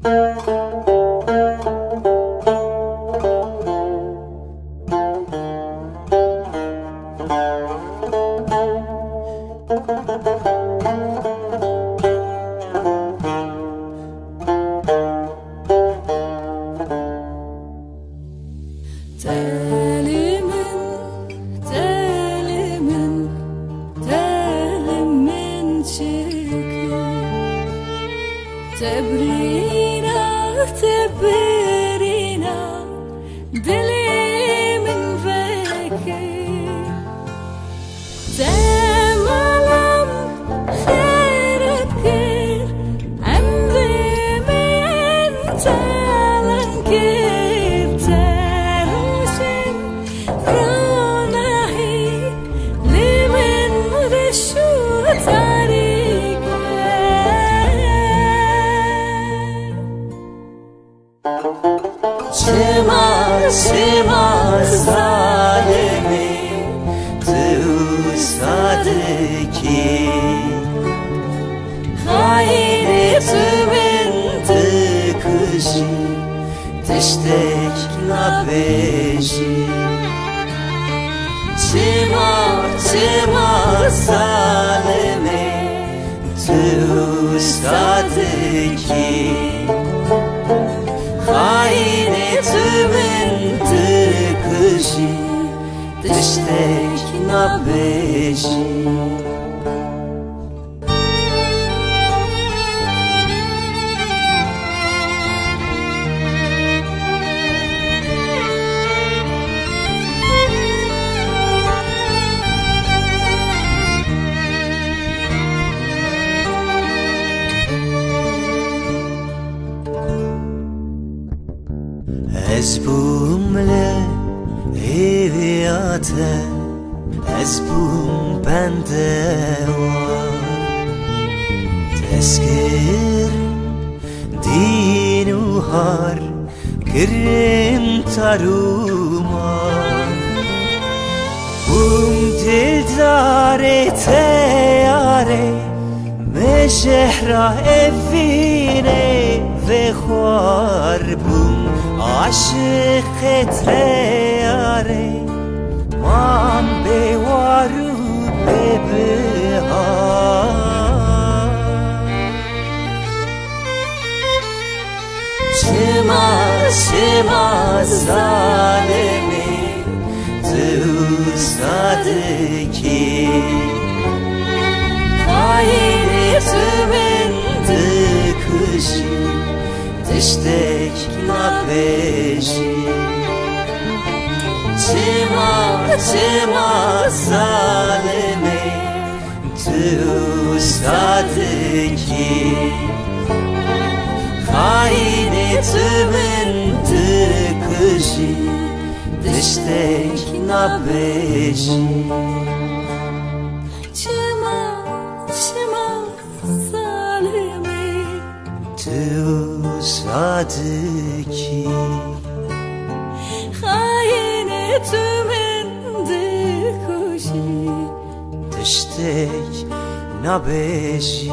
تبرينا تبرينا دلي من فكي تملم خيرك عندي من تلنكيب تهوشن روناهي لمن رشو تاريك شما شما ظالمی تو صادقی خیلی تو من دکشی تشتک نبیشی شما شما ظالمی تو صادقی خاينة من تكشي تشتك نبيشي از بوم لحیاته از بوم بنده وار تسکر دین و هار گرم ترومار بوم دل داره تیاره مشهره افینه و خوار بوم عاشق تیاره من بیوارو ببهار شما شما ظالمی تو صادقی خیلی تو من دکشی تشتک نبیشی چما چما ظالمی تو صادقی خیلی تو من دکشی تشتک نبیشی چما چما ظالمی تو صادقی خاینه تو من دکشی تشتک نبیشی